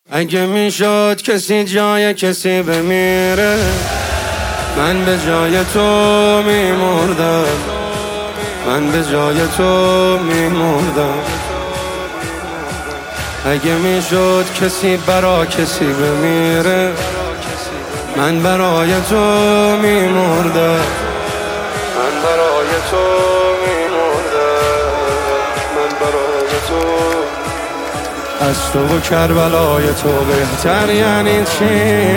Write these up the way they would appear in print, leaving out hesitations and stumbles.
اگه میشد کسی جای کسی بمیره، من به جای تو میمردم، من به جای تو میمردم. اگه میشد کسی برا کسی بمیره، من برای تو میمردم، من برای تو میمردم، من برای تو. از تو و کربلای تو بهتر یعنی چی؟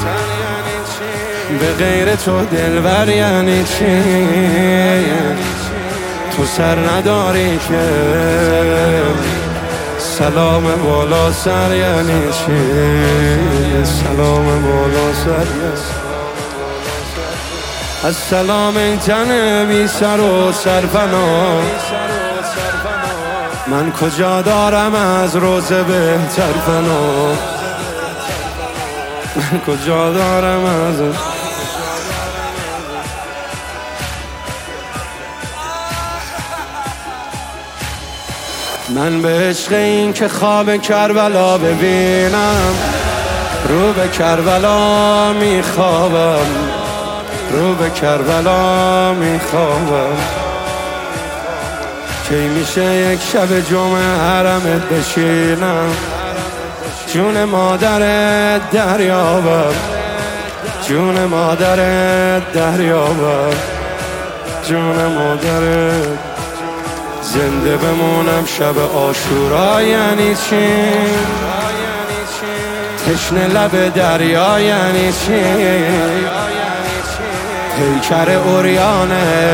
به غیر تو دلبر یعنی چی؟ تو سر نداری که سلام بالا سر یعنی چی؟ سلام بالا سر از سلام این تن بی سر و سرپناه، من کجا دارم از روز بهتر پناه، من کجا دارم از من به عشق این که خواب کربلا ببینم، رو به کربلا میخوابم، رو به کربلا میخوابم. کی میشه یک شب جمعه حرمت بشینم، جون مادرت دریابم، جون مادرت دریابم، جون مادرت. زنده بمونم شب عاشورا یعنی چی؟ تشنه لب دریا یعنی چی؟ پیکر اوریانه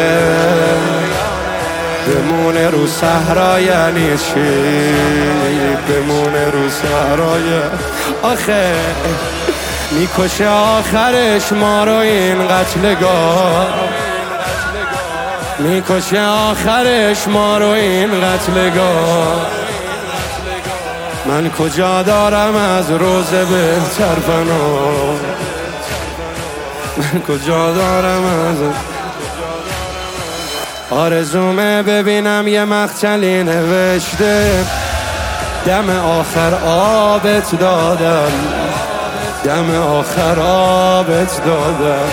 بمونه رو صحرا یعنی چی؟ بمونه رو صحرا. آخه میکشه آخرش ما رو این قتلگاه، میکشه آخرش ما رو این قتلگاه. من کجا دارم از روز بهتر پناه، من کجا دارم از آرزومه ببینم یه مقتلی نوشته، دم آخر آبت دادم، دم آخر آبت دادم.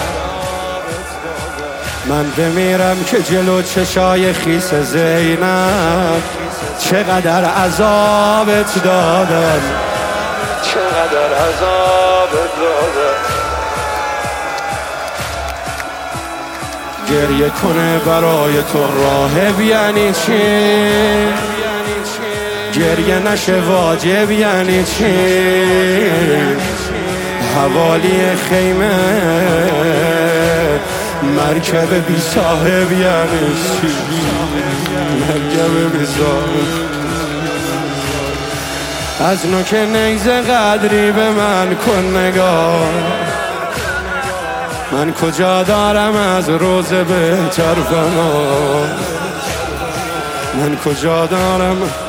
من بمیرم که جلو چشای خیس زینب چقدر عذابت دادم، چقدر عذابت دادم. گریه کنه برای تو راهب یعنی چی؟ گریه نشه واجب یعنی چی؟ حوالی خیمه مرکب بی صاحب یعنی چی؟ مرکب بی صاحب. از نوک نیزه قدری به من کن نگاه، من کجا دارم از روز بهتر پناه، من کجا دارم